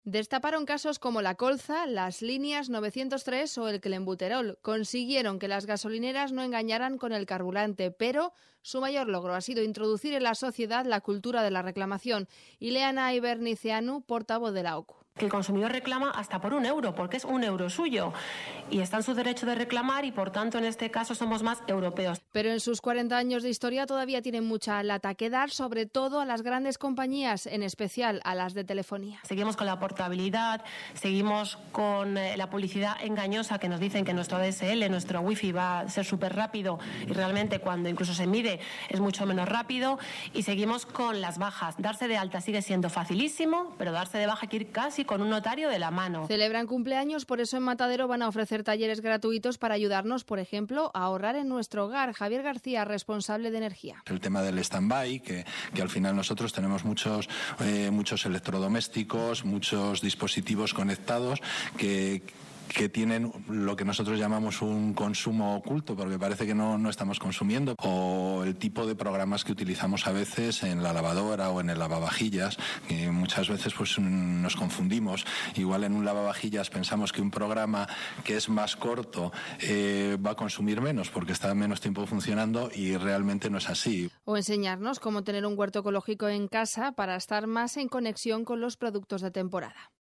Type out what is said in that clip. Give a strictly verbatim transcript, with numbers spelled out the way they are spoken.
Destaparon casos como la colza, las líneas novecientos tres o el clenbuterol. Consiguieron que las gasolineras no engañaran con el carburante, pero su mayor logro ha sido introducir en la sociedad la cultura de la reclamación. Ileana Ibernicianu, portavoz de la O C U. Que el consumidor reclama hasta por un euro, porque es un euro suyo y está en su derecho de reclamar y, por tanto, en este caso somos más europeos. Pero en sus cuarenta años de historia todavía tienen mucha lata que dar, sobre todo a las grandes compañías, en especial a las de telefonía. Seguimos con la portabilidad, seguimos con la publicidad engañosa que nos dicen que nuestro A D S L, nuestro wifi va a ser súper rápido y realmente cuando incluso se mide es mucho menos rápido, y seguimos con las bajas. Darse de alta sigue siendo facilísimo, pero darse de baja hay que ir casi con un notario de la mano. Celebran cumpleaños, por eso en Matadero van a ofrecer talleres gratuitos para ayudarnos, por ejemplo, a ahorrar en nuestro hogar. Javier García, responsable de energía. El tema del stand-by, que, que al final nosotros tenemos muchos, eh, muchos electrodomésticos, muchos dispositivos conectados que que tienen lo que nosotros llamamos un consumo oculto, porque parece que no, no estamos consumiendo, o el tipo de programas que utilizamos a veces en la lavadora o en el lavavajillas, que muchas veces pues nos confundimos. Igual en un lavavajillas pensamos que un programa que es más corto eh, va a consumir menos porque está menos tiempo funcionando, y realmente no es así. O enseñarnos cómo tener un huerto ecológico en casa para estar más en conexión con los productos de temporada.